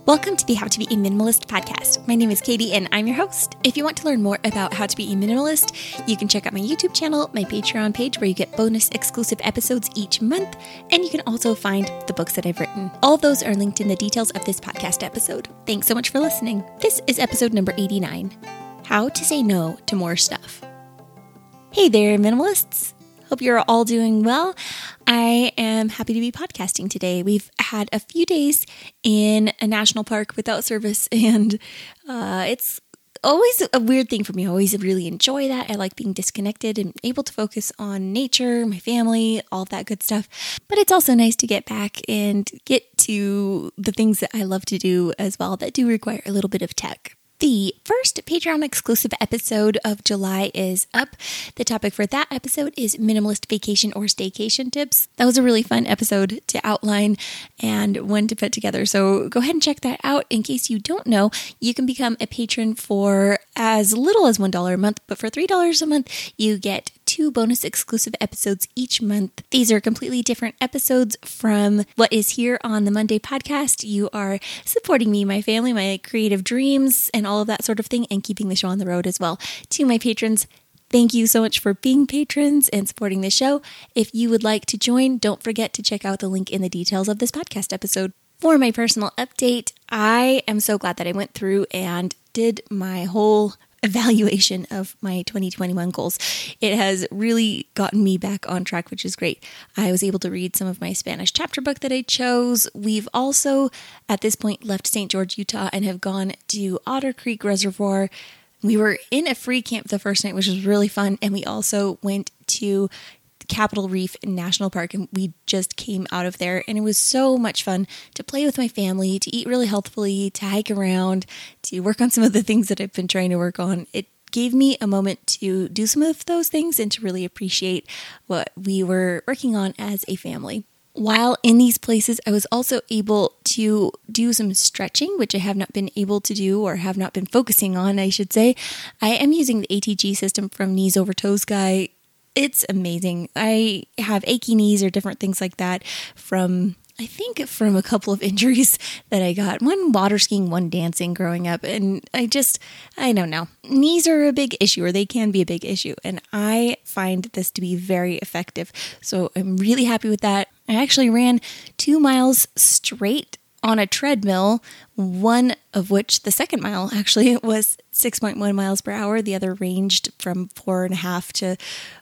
Welcome to the How to Be a Minimalist podcast. My name is Katie and I'm your host. If you want to learn more about how to be a minimalist, you can check out my YouTube channel, my Patreon page where you get bonus exclusive episodes each month, and you can also find the books that I've written. All of those are linked in the details of this podcast episode. Thanks so much for listening. This is episode number 89, How to Say No to More Stuff. Hey there, minimalists. Hope you're all doing well. I am happy to be podcasting today. We've had a few days in a national park without service, and it's always a weird thing for me. I always really enjoy that. I like being disconnected and able to focus on nature, my family, all of that good stuff. But it's also nice to get back and get to the things that I love to do as well that do require a little bit of tech. The first Patreon exclusive episode of July is up. The topic for that episode is minimalist vacation or staycation tips. That was a really fun episode to outline and one to put together. So go ahead and check that out. In case you don't know, you can become a patron for as little as $1 a month, but for $3 a month, you get 2 bonus exclusive episodes each month. These are completely different episodes from what is here on the Monday podcast. You are supporting me, my family, my creative dreams, and all of that sort of thing, and keeping the show on the road as well. To my patrons, thank you so much for being patrons and supporting the show. If you would like to join, don't forget to check out the link in the details of this podcast episode. For my personal update, I am so glad that I went through and did my whole evaluation of my 2021 goals. It has really gotten me back on track, which is great. I was able to read some of my Spanish chapter book that I chose. We've also, at this point, left St. George, Utah, and have gone to Otter Creek Reservoir. We were in a free camp the first night, which was really fun, and we also went to Capitol Reef National Park, and we just came out of there, and it was so much fun to play with my family, to eat really healthfully, to hike around, to work on some of the things that I've been trying to work on. It gave me a moment to do some of those things and to really appreciate what we were working on as a family. While in these places, I was also able to do some stretching, which I have not been able to do or have not been focusing on, I should say. I am using the ATG system from Knees Over Toes Guy. It's amazing. I have achy knees or different things like that from a couple of injuries that I got. One water skiing, one dancing growing up. And I don't know. Knees are a big issue, or they can be a big issue. And I find this to be very effective. So I'm really happy with that. I actually ran 2 miles straight on a treadmill, one of which, the second mile actually, was 6.1 miles per hour. The other ranged from 4.5 to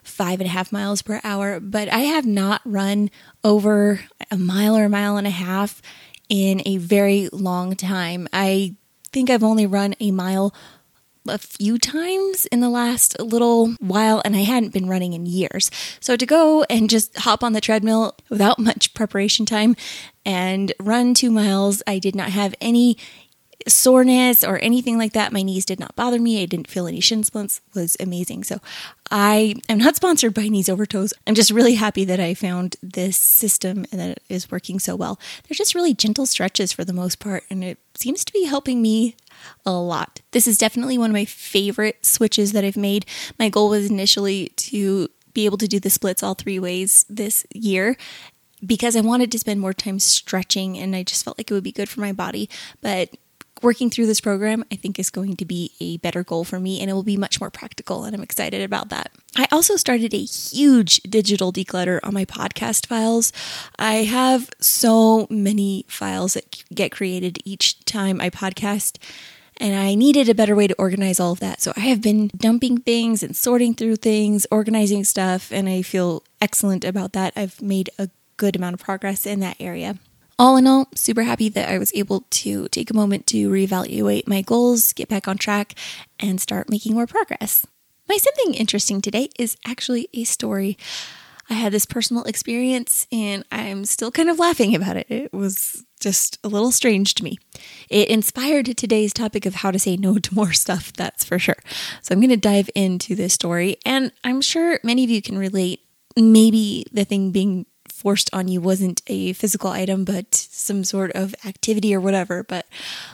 5.5 miles per hour. But I have not run over a mile or a mile and a half in a very long time. I think I've only run a mile a few times in the last little while, and I hadn't been running in years. So to go and just hop on the treadmill without much preparation time and run 2 miles, I did not have any soreness or anything like that. My knees did not bother me. I didn't feel any shin splints. It was amazing. So I am not sponsored by Knees Over Toes. I'm just really happy that I found this system and that it is working so well. They're just really gentle stretches for the most part, and it seems to be helping me a lot. This is definitely one of my favorite switches that I've made. My goal was initially to be able to do the splits all 3 ways this year, because I wanted to spend more time stretching, and I just felt like it would be good for my body. But working through this program, I think, is going to be a better goal for me, and it will be much more practical, and I'm excited about that. I also started a huge digital declutter on my podcast files. I have so many files that get created each time I podcast, and I needed a better way to organize all of that. So I have been dumping things and sorting through things, organizing stuff, and I feel excellent about that. I've made a good amount of progress in that area. All in all, super happy that I was able to take a moment to reevaluate my goals, get back on track, and start making more progress. My something interesting today is actually a story. I had this personal experience, and I'm still kind of laughing about it. It was just a little strange to me. It inspired today's topic of how to say no to more stuff, that's for sure. So I'm going to dive into this story, and I'm sure many of you can relate. Maybe the thing being forced on you wasn't a physical item, but some sort of activity or whatever. But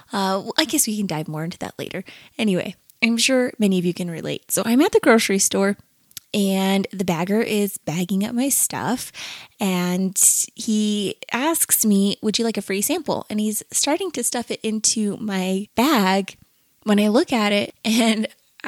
I guess we can dive more into that later. Anyway, I'm sure many of you can relate. So I'm at the grocery store, and the bagger is bagging up my stuff, and he asks me, would you like a free sample? And he's starting to stuff it into my bag when I look at it, and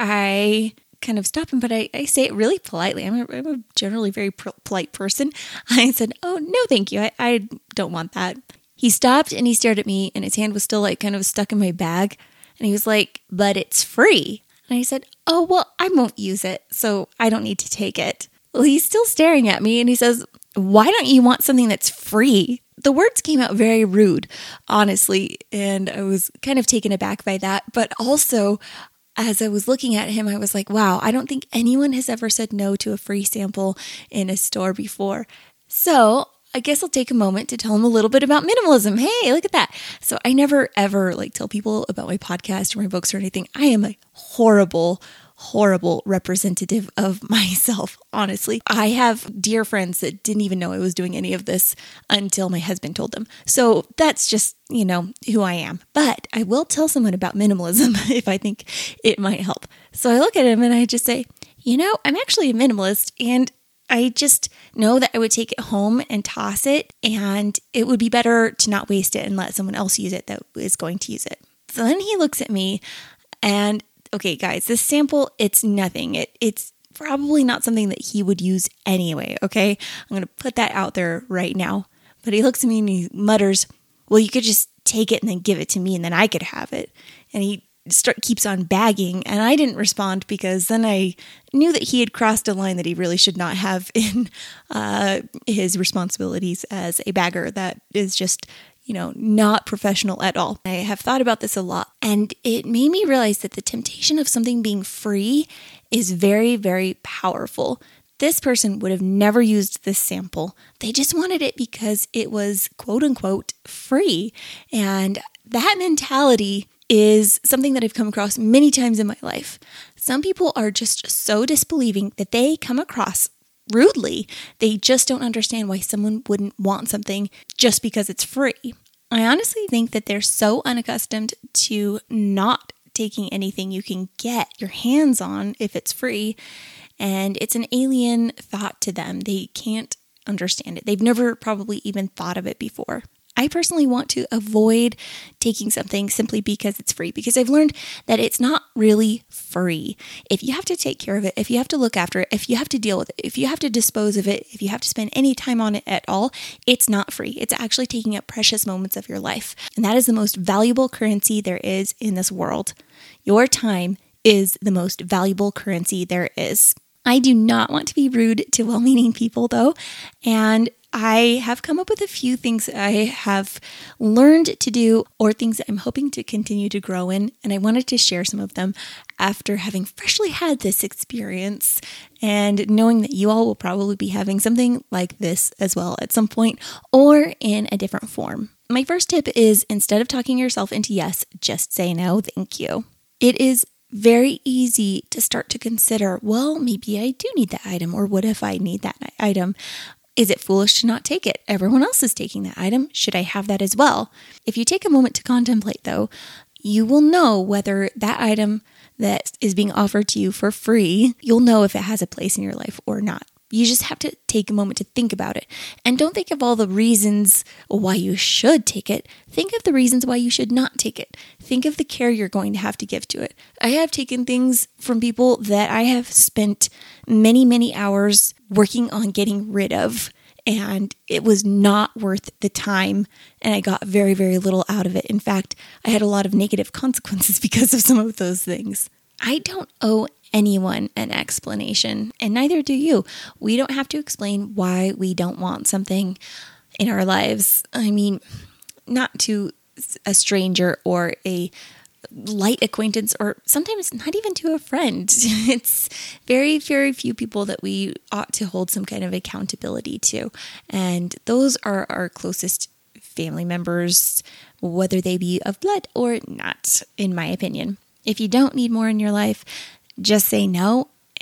I kind of stop him, but I say it really politely. I'm a generally very polite person. I said, oh, no, thank you. I don't want that. He stopped and he stared at me, and his hand was still like kind of stuck in my bag. And he was like, but it's free. And I said, oh, well, I won't use it, so I don't need to take it. Well, he's still staring at me, and he says, why don't you want something that's free? The words came out very rude, honestly, and I was kind of taken aback by that. But also, as I was looking at him, I was like, wow, I don't think anyone has ever said no to a free sample in a store before. So I guess I'll take a moment to tell him a little bit about minimalism. Hey, look at that. So I never ever tell people about my podcast or my books or anything. I am a horrible representative of myself, honestly. I have dear friends that didn't even know I was doing any of this until my husband told them. So that's just, who I am. But I will tell someone about minimalism if I think it might help. So I look at him and I just say, I'm actually a minimalist, and I just know that I would take it home and toss it, and it would be better to not waste it and let someone else use it that is going to use it. So then he looks at me and, okay, guys, this sample, it's nothing. It's probably not something that he would use anyway, okay? I'm going to put that out there right now. But he looks at me and he mutters, well, you could just take it and then give it to me and then I could have it. And he keeps on bagging, and I didn't respond because then I knew that he had crossed a line that he really should not have in his responsibilities as a bagger. That is just, not professional at all. I have thought about this a lot, and it made me realize that the temptation of something being free is very, very powerful. This person would have never used this sample. They just wanted it because it was quote unquote free. And that mentality is something that I've come across many times in my life. Some people are just so disbelieving that they come across rudely. They just don't understand why someone wouldn't want something just because it's free. I honestly think that they're so unaccustomed to not taking anything you can get your hands on if it's free, and it's an alien thought to them. They can't understand it. They've never probably even thought of it before. I personally want to avoid taking something simply because it's free, because I've learned that it's not really free. If you have to take care of it, if you have to look after it, if you have to deal with it, if you have to dispose of it, if you have to spend any time on it at all, it's not free. It's actually taking up precious moments of your life. And that is the most valuable currency there is in this world. Your time is the most valuable currency there is. I do not want to be rude to well-meaning people, though, and I have come up with a few things I have learned to do or things that I'm hoping to continue to grow in, and I wanted to share some of them after having freshly had this experience and knowing that you all will probably be having something like this as well at some point or in a different form. My first tip is, instead of talking yourself into yes, just say no, thank you. It is very easy to start to consider, well, maybe I do need that item, or what if I need that item? Is it foolish to not take it? Everyone else is taking that item. Should I have that as well? If you take a moment to contemplate, though, you will know whether that item that is being offered to you for free, you'll know if it has a place in your life or not. You just have to take a moment to think about it. And don't think of all the reasons why you should take it. Think of the reasons why you should not take it. Think of the care you're going to have to give to it. I have taken things from people that I have spent many, many hours working on getting rid of, and it was not worth the time, and I got very, very little out of it. In fact, I had a lot of negative consequences because of some of those things. I don't owe anyone an explanation, and neither do you. We don't have to explain why we don't want something in our lives. I mean, not to a stranger or a light acquaintance, or sometimes not even to a friend. It's very, very few people that we ought to hold some kind of accountability to, and those are our closest family members, whether they be of blood or not, in my opinion. If you don't need more in your life, just say no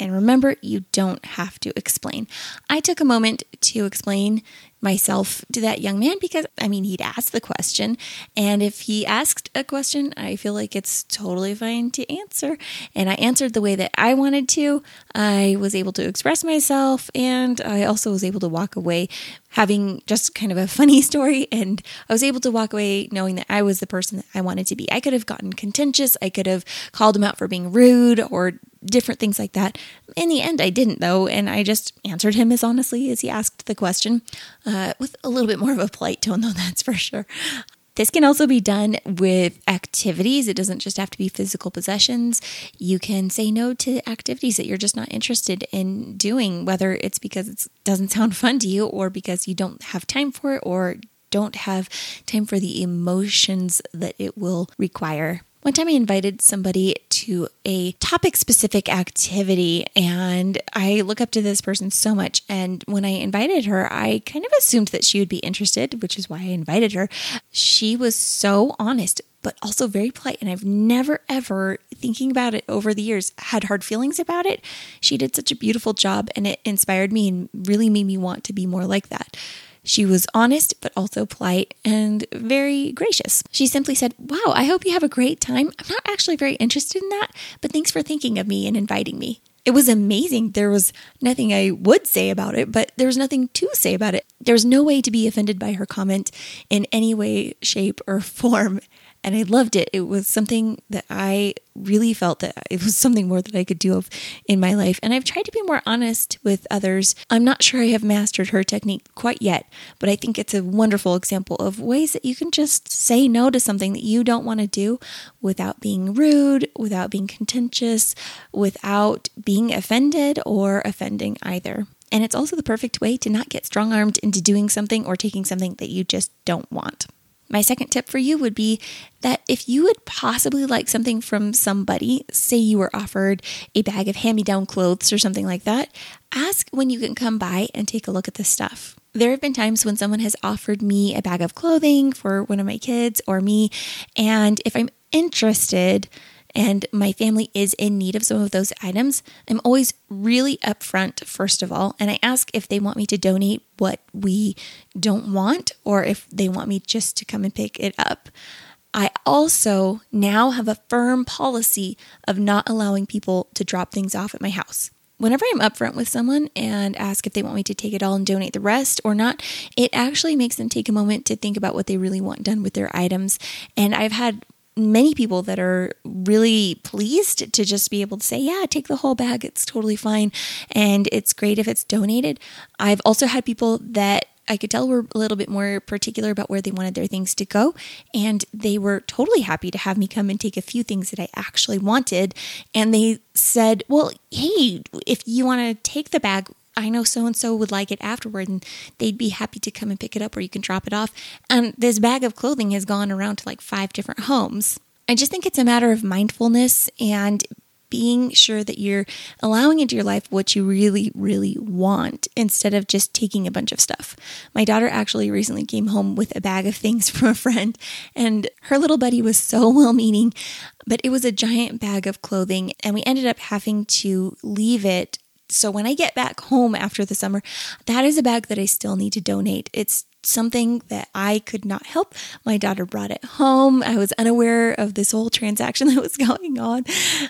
And remember, you don't have to explain. I took a moment to explain myself to that young man because, he'd asked the question. And if he asked a question, I feel like it's totally fine to answer. And I answered the way that I wanted to. I was able to express myself, and I also was able to walk away having just kind of a funny story. And I was able to walk away knowing that I was the person that I wanted to be. I could have gotten contentious. I could have called him out for being rude or different things like that. In the end, I didn't though. And I just answered him as honestly as he asked the question, with a little bit more of a polite tone though, that's for sure. This can also be done with activities. It doesn't just have to be physical possessions. You can say no to activities that you're just not interested in doing, whether it's because it doesn't sound fun to you or because you don't have time for it or don't have time for the emotions that it will require. One time I invited somebody to a topic-specific activity, and I look up to this person so much. And when I invited her, I kind of assumed that she would be interested, which is why I invited her. She was so honest, but also very polite. And I've never, ever, thinking about it over the years, had hard feelings about it. She did such a beautiful job, and it inspired me and really made me want to be more like that. She was honest, but also polite and very gracious. She simply said, "Wow, I hope you have a great time. I'm not actually very interested in that, but thanks for thinking of me and inviting me." It was amazing. There was nothing I would say about it, but there was nothing to say about it. There was no way to be offended by her comment in any way, shape, or form. And I loved it. It was something that I really felt that it was something more that I could do in my life. And I've tried to be more honest with others. I'm not sure I have mastered her technique quite yet, but I think it's a wonderful example of ways that you can just say no to something that you don't want to do without being rude, without being contentious, without being offended or offending either. And it's also the perfect way to not get strong-armed into doing something or taking something that you just don't want. My second tip for you would be that if you would possibly like something from somebody, say you were offered a bag of hand-me-down clothes or something like that, ask when you can come by and take a look at the stuff. There have been times when someone has offered me a bag of clothing for one of my kids or me, and if I'm interested and my family is in need of some of those items, I'm always really upfront, first of all, and I ask if they want me to donate what we don't want or if they want me just to come and pick it up. I also now have a firm policy of not allowing people to drop things off at my house. Whenever I'm upfront with someone and ask if they want me to take it all and donate the rest or not, it actually makes them take a moment to think about what they really want done with their items. And I've had many people that are really pleased to just be able to say, yeah, take the whole bag. It's totally fine. And it's great if it's donated. I've also had people that I could tell were a little bit more particular about where they wanted their things to go. And they were totally happy to have me come and take a few things that I actually wanted. And they said, well, hey, if you want to take the bag, I know so-and-so would like it afterward and they'd be happy to come and pick it up or you can drop it off. And this bag of clothing has gone around to like 5 different homes. I just think it's a matter of mindfulness and being sure that you're allowing into your life what you really, really want instead of just taking a bunch of stuff. My daughter actually recently came home with a bag of things from a friend, and her little buddy was so well-meaning, but it was a giant bag of clothing, and we ended up having to leave it. So when I get back home after the summer, that is a bag that I still need to donate. It's something that I could not help. My daughter brought it home. I was unaware of this whole transaction that was going on.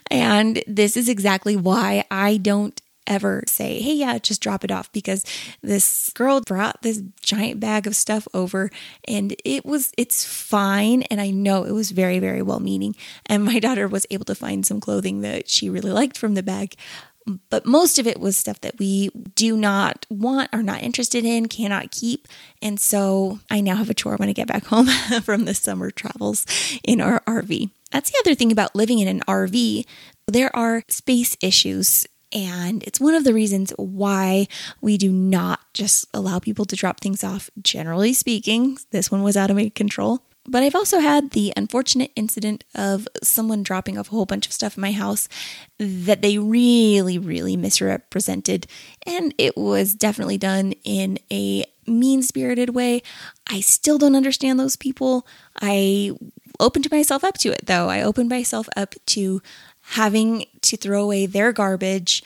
And this is exactly why I don't ever say, hey, yeah, just drop it off, because this girl brought this giant bag of stuff over and it's fine. And I know it was very, very well-meaning. And my daughter was able to find some clothing that she really liked from the bag. But most of it was stuff that we do not want, are not interested in, cannot keep. And so I now have a chore when I get back home from the summer travels in our RV. That's the other thing about living in an RV. There are space issues. And it's one of the reasons why we do not just allow people to drop things off. Generally speaking, this one was out of my control. But I've also had the unfortunate incident of someone dropping off a whole bunch of stuff in my house that they really, really misrepresented. And it was definitely done in a mean-spirited way. I still don't understand those people. I opened myself up to it, though. I opened myself up to having to throw away their garbage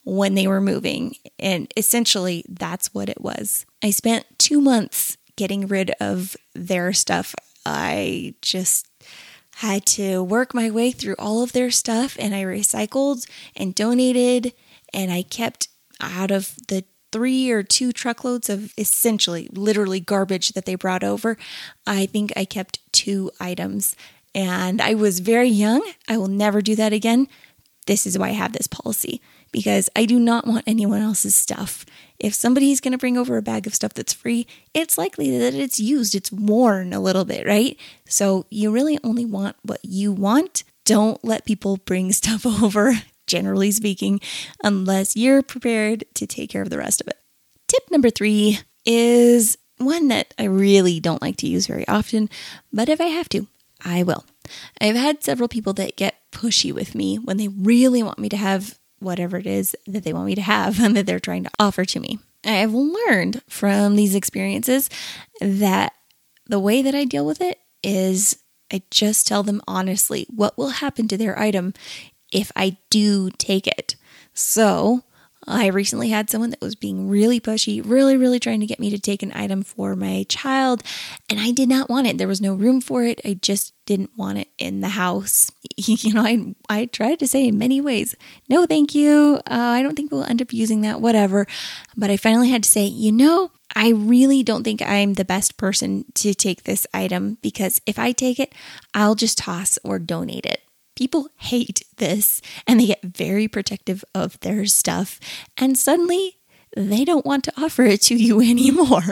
when they were moving. And essentially, that's what it was. I spent 2 months getting rid of their stuff. I just had to work my way through all of their stuff, and I recycled and donated, and I kept out of the 3 or 2 truckloads of essentially literally garbage that they brought over. I think I kept 2 items, and I was very young. I will never do that again. This is why I have this policy, because I do not want anyone else's stuff. If somebody's going to bring over a bag of stuff that's free, it's likely that it's used, it's worn a little bit, right? So you really only want what you want. Don't let people bring stuff over, generally speaking, unless you're prepared to take care of the rest of it. Tip number 3 is one that I really don't like to use very often, but if I have to, I will. I've had several people that get pushy with me when they really want me to have whatever it is that they want me to have and that they're trying to offer to me. I have learned from these experiences that the way that I deal with it is I just tell them honestly what will happen to their item if I do take it. So I recently had someone that was being really pushy, really trying to get me to take an item for my child, and I did not want it. There was no room for it. I just didn't want it in the house. I tried to say in many ways, no, thank you. I don't think we'll end up using that, whatever. But I finally had to say, I really don't think I'm the best person to take this item, because if I take it, I'll just toss or donate it. People hate this, and they get very protective of their stuff, and suddenly they don't want to offer it to you anymore.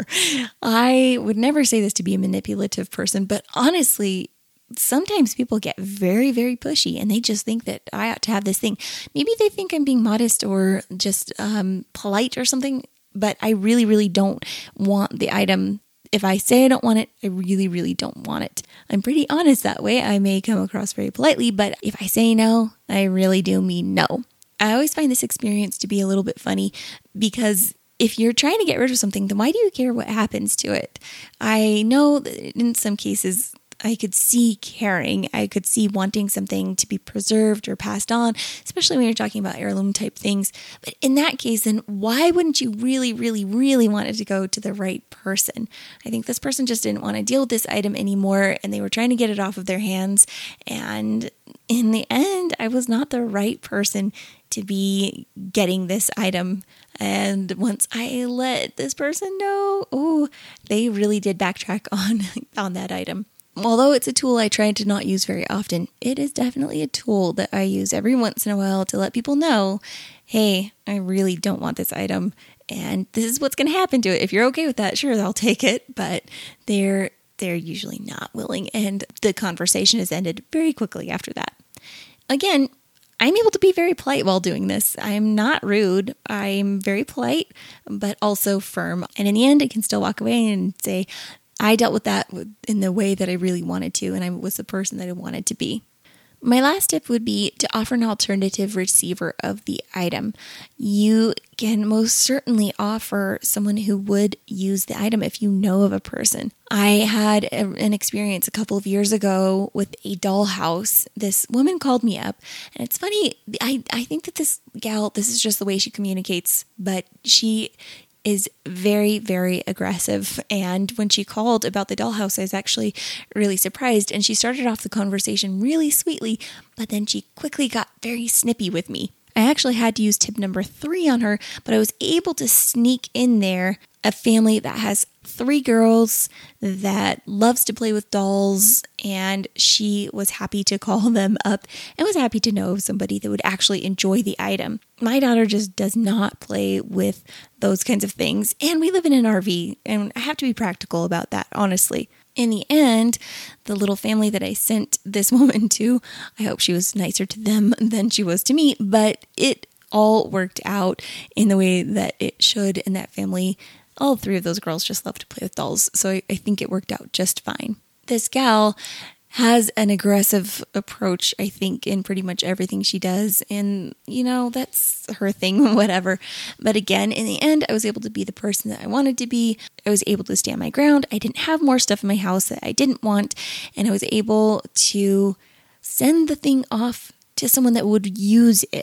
I would never say this to be a manipulative person, but honestly, sometimes people get very pushy, and they just think that I ought to have this thing. Maybe they think I'm being modest or just polite or something, but I really don't want the item. If I say I don't want it, I really don't want it. I'm pretty honest that way. I may come across very politely, but if I say no, I really do mean no. I always find this experience to be a little bit funny, because if you're trying to get rid of something, then why do you care what happens to it? I know that in some cases, I could see caring. I could see wanting something to be preserved or passed on, especially when you're talking about heirloom type things. But in that case, then why wouldn't you really want it to go to the right person? I think this person just didn't want to deal with this item anymore, and they were trying to get it off of their hands. And in the end, I was not the right person to be getting this item. And once I let this person know, they really did backtrack on that item. Although it's a tool I try to not use very often, it is definitely a tool that I use every once in a while to let people know, hey, I really don't want this item, and this is what's going to happen to it. If you're okay with that, sure, I'll take it, but they're usually not willing, and the conversation is ended very quickly after that. Again, I'm able to be very polite while doing this. I'm not rude. I'm very polite, but also firm. And in the end, I can still walk away and say, I dealt with that in the way that I really wanted to, and I was the person that I wanted to be. My last tip would be to offer an alternative receiver of the item. You can most certainly offer someone who would use the item if you know of a person. I had an experience a couple of years ago with a dollhouse. This woman called me up, and it's funny, I think that this gal, this is just the way she communicates, but she is very aggressive. And when she called about the dollhouse, I was actually really surprised. And she started off the conversation really sweetly, but then she quickly got very snippy with me. I actually had to use tip number 3 on her, but I was able to sneak in there a family that has 3 girls that loves to play with dolls, and she was happy to call them up and was happy to know somebody that would actually enjoy the item. My daughter just does not play with those kinds of things, and we live in an RV, and I have to be practical about that, honestly. In the end, the little family that I sent this woman to, I hope she was nicer to them than she was to me, but it all worked out in the way that it should, and that family, all 3 of those girls just love to play with dolls, so I think it worked out just fine. This gal has an aggressive approach, I think, in pretty much everything she does, and, that's her thing, whatever. But again, in the end, I was able to be the person that I wanted to be. I was able to stand my ground. I didn't have more stuff in my house that I didn't want, and I was able to send the thing off to someone that would use it.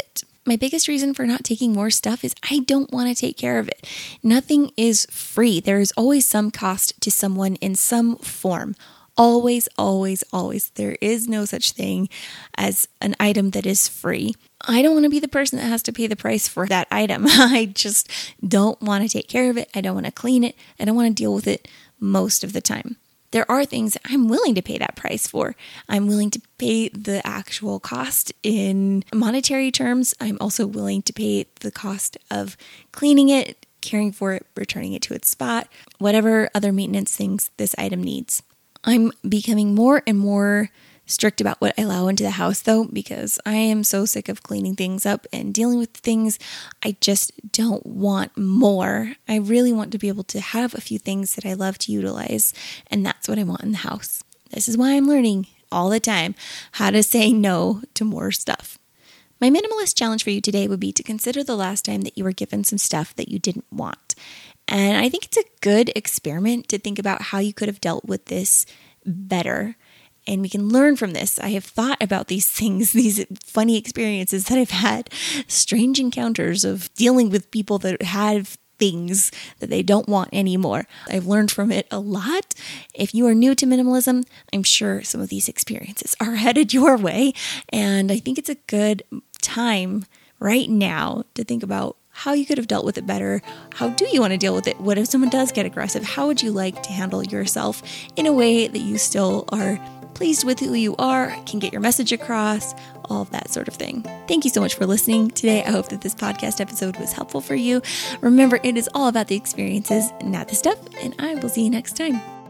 My biggest reason for not taking more stuff is I don't want to take care of it. Nothing is free. There is always some cost to someone in some form. Always, always, always. There is no such thing as an item that is free. I don't want to be the person that has to pay the price for that item. I just don't want to take care of it. I don't want to clean it. I don't want to deal with it most of the time. There are things I'm willing to pay that price for. I'm willing to pay the actual cost in monetary terms. I'm also willing to pay the cost of cleaning it, caring for it, returning it to its spot, whatever other maintenance things this item needs. I'm becoming more and more strict about what I allow into the house though, because I am so sick of cleaning things up and dealing with things. I just don't want more. I really want to be able to have a few things that I love to utilize, and that's what I want in the house. This is why I'm learning all the time how to say no to more stuff. My minimalist challenge for you today would be to consider the last time that you were given some stuff that you didn't want. And I think it's a good experiment to think about how you could have dealt with this better. And we can learn from this. I have thought about these things, these funny experiences that I've had, strange encounters of dealing with people that have things that they don't want anymore. I've learned from it a lot. If you are new to minimalism, I'm sure some of these experiences are headed your way. And I think it's a good time right now to think about how you could have dealt with it better. How do you want to deal with it? What if someone does get aggressive? How would you like to handle yourself in a way that you still are pleased with who you are, can get your message across, all of that sort of thing. Thank you so much for listening today. I hope that this podcast episode was helpful for you. Remember, it is all about the experiences, not the stuff, and I will see you next time.